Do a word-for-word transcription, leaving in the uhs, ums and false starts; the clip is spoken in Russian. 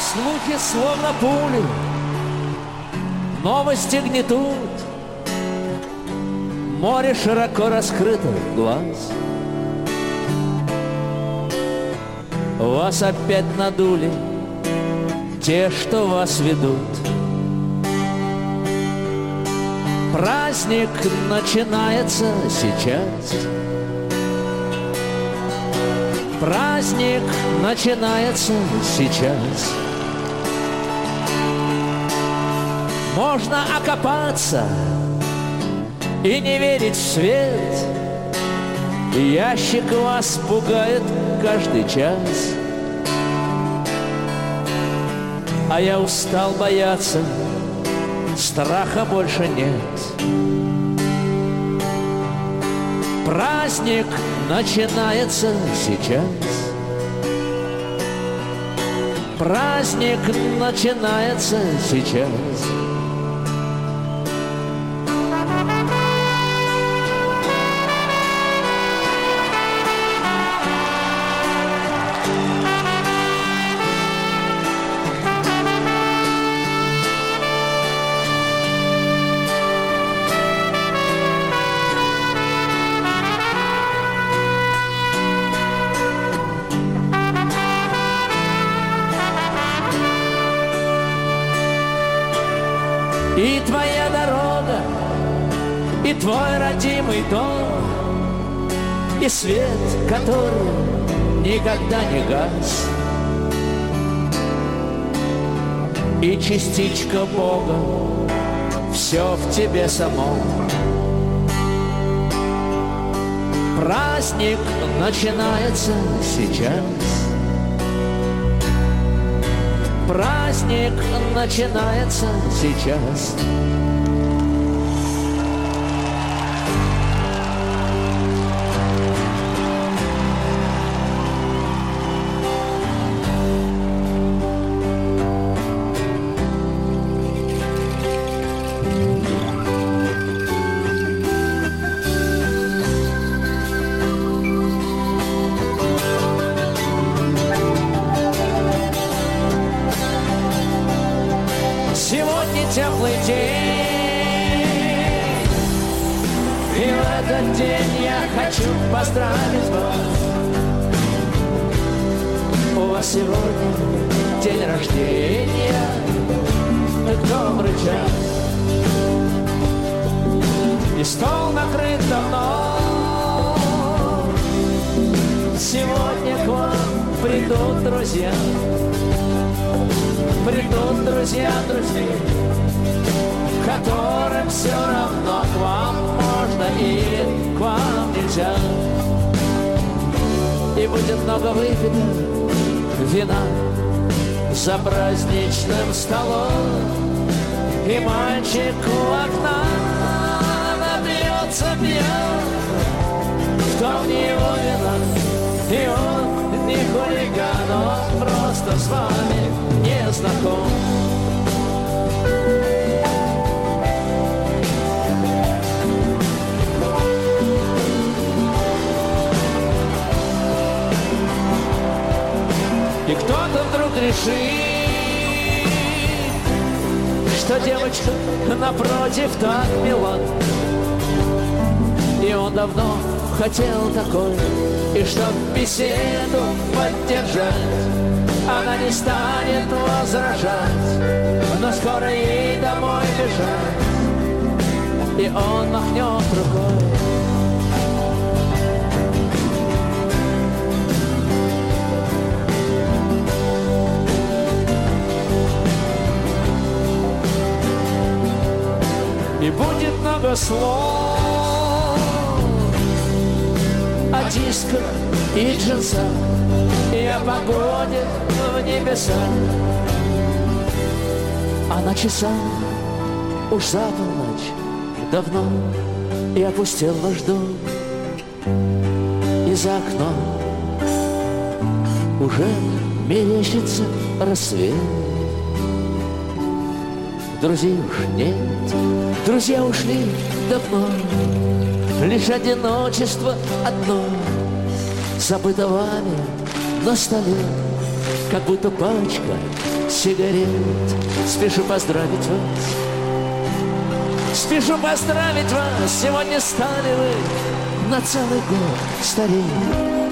слухи словно пули, новости гнетут, море широко раскрытых глаз. Вас опять надули те, что вас ведут. Праздник начинается сейчас. Праздник начинается сейчас. Можно окопаться и не верить в свет. Ящик вас пугает каждый час. А я устал бояться, страха больше нет. Праздник начинается сейчас. Праздник начинается сейчас. И твоя дорога, и твой родимый дом, и свет, который никогда не гас, и частичка Бога, все в тебе самом. Праздник начинается сейчас. Праздник начинается сейчас. Сегодня теплый день, и в этот день я хочу поздравить вас. У вас сегодня день рождения, добрый час, и стол накрыт давно. Сегодня к вам придут друзья. Придут друзья, друзья, которым все равно, к вам можно или к вам нельзя. И будет много выпито вина за праздничным столом, и мальчик у окна набьется пьян, в том не его вина, и он не хулиган, он просто с вами не знаком. И кто-то вдруг решит, что девочка напротив так мила, и он давно хотел такой, и чтоб беседу поддержать, она не станет возражать, но скоро ей домой бежать, и он махнет рукой. И будет много слов о дисках и джинсах, и о погоде в небесах. А на часах уж за полночь давно и опустел ваш дом, и за окном уже мерещится рассвет. Друзей уж нет, друзья ушли давно, лишь одиночество одно забыто вами на столе, как будто пачка сигарет. Спешу поздравить вас, спешу поздравить вас. Сегодня стали вы на целый год старее.